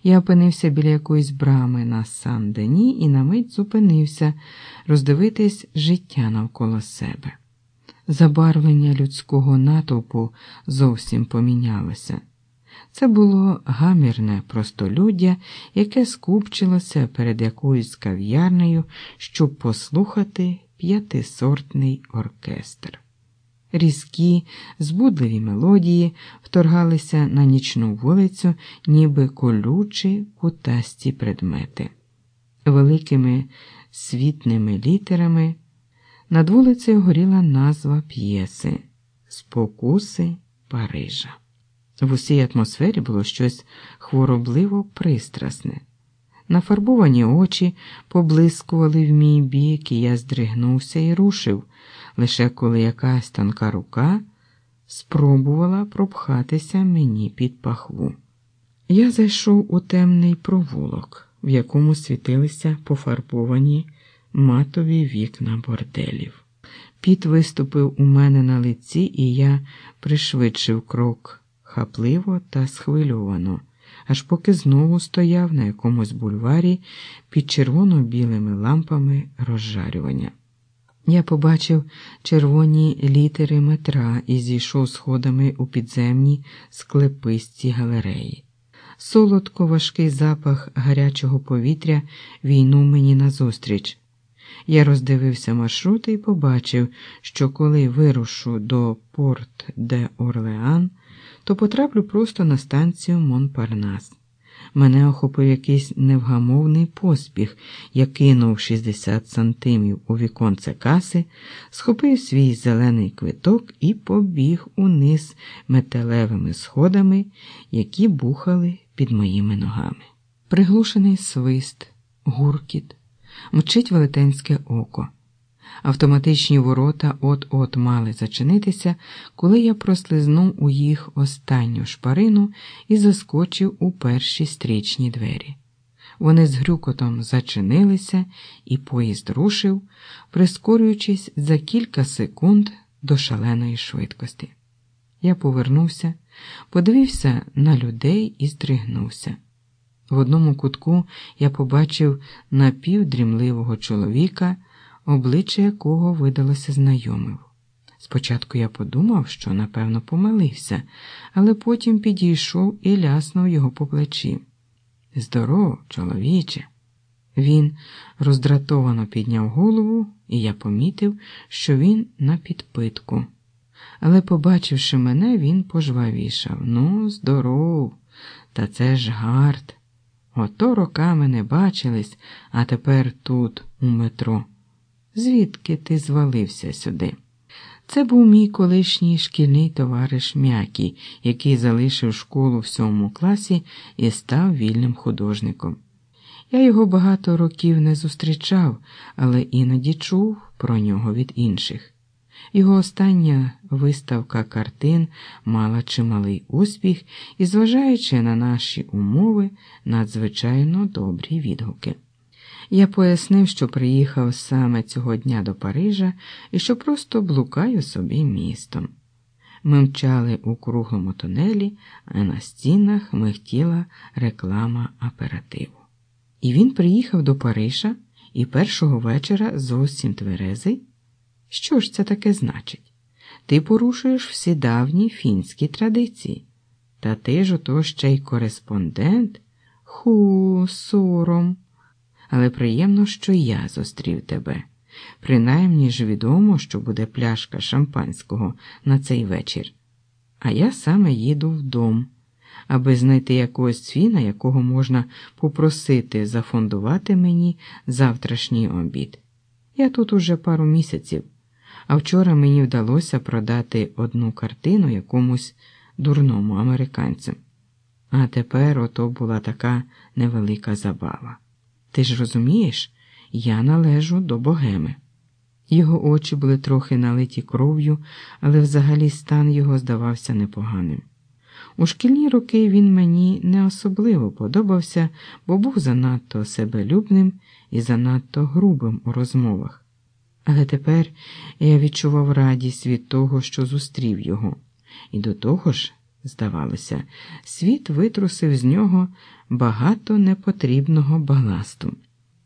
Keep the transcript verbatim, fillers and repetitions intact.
Я опинився біля якоїсь брами на Сан-Дені і на мить зупинився роздивитись життя навколо себе. Забарвлення людського натовпу зовсім помінялося. Це було гамірне простолюддя, яке скупчилося перед якоюсь кав'ярнею, щоб послухати п'ятисортний оркестр. Різкі, збудливі мелодії вторгалися на нічну вулицю, ніби колючі кутасті предмети. Великими світними літерами над вулицею горіла назва п'єси «Спокуси Парижа». В усій атмосфері було щось хворобливо пристрасне. Нафарбовані очі поблискували в мій бік, і я здригнувся і рушив, лише коли якась тонка рука спробувала пропхатися мені під пахву. Я зайшов у темний провулок, в якому світилися пофарбовані матові вікна борделів. Піт виступив у мене на лиці, і я пришвидшив крок хапливо та схвильовано, аж поки знову стояв на якомусь бульварі під червоно-білими лампами розжарювання. Я побачив червоні літери метра і зійшов сходами у підземні склеписті галереї. Солодко-важкий запах гарячого повітря війнув мені назустріч. Я роздивився маршрути і побачив, що коли вирушу до Порт-де-Орлеан, то потраплю просто на станцію Монпарнас. Мене охопив якийсь невгамовний поспіх. Я кинув шістдесят сантимів у віконце каси, схопив свій зелений квиток і побіг униз металевими сходами, які бухали під моїми ногами. Приглушений свист, гуркіт, мчить велетенське око. Автоматичні ворота от-от мали зачинитися, коли я прослизнув у їх останню шпарину і заскочив у перші стрічні двері. Вони з грюкотом зачинилися, і поїзд рушив, прискорюючись за кілька секунд до шаленої швидкості. Я повернувся, подивився на людей і здригнувся. В одному кутку я побачив напівдрімливого чоловіка, обличчя якого видалося знайомим. Спочатку я подумав, що, напевно, помилився, але потім підійшов і ляснув його по плечі. «Здоров, чоловіче!» Він роздратовано підняв голову, і я помітив, що він на підпитку. Але, побачивши мене, він пожвавішав. «Ну, здоров! Та це ж гард! Ото роками не бачились, а тепер тут, у метро. Звідки ти звалився сюди?» Це був мій колишній шкільний товариш М'якій, який залишив школу в сьомому класі і став вільним художником. Я його багато років не зустрічав, але іноді чув про нього від інших. Його остання виставка картин мала чималий успіх і, зважаючи на наші умови, надзвичайно добрі відгуки. Я пояснив, що приїхав саме цього дня до Парижа і що просто блукаю собі містом. Ми мчали у круглому тунелі, а на стінах михтіла реклама аперативу. І він приїхав до Парижа і першого вечора зовсім тверезий? Що ж це таке значить? Ти порушуєш всі давні фінські традиції. Та ти ж ото ще й кореспондент? Ху, сором. Але приємно, що я зустрів тебе. Принаймні ж відомо, що буде пляшка шампанського на цей вечір. А я саме їду в дом, аби знайти якогось фіна, якого можна попросити зафондувати мені завтрашній обід. Я тут уже пару місяців, а вчора мені вдалося продати одну картину якомусь дурному американцю. А тепер ото була така невелика забава. Ти ж розумієш, я належу до богеми. Його очі були трохи налиті кров'ю, але взагалі стан його здавався непоганим. У шкільні роки він мені не особливо подобався, бо був занадто себелюбним і занадто грубим у розмовах. Але тепер я відчував радість від того, що зустрів його, і до того ж здавалося, світ витрусив з нього багато непотрібного баласту.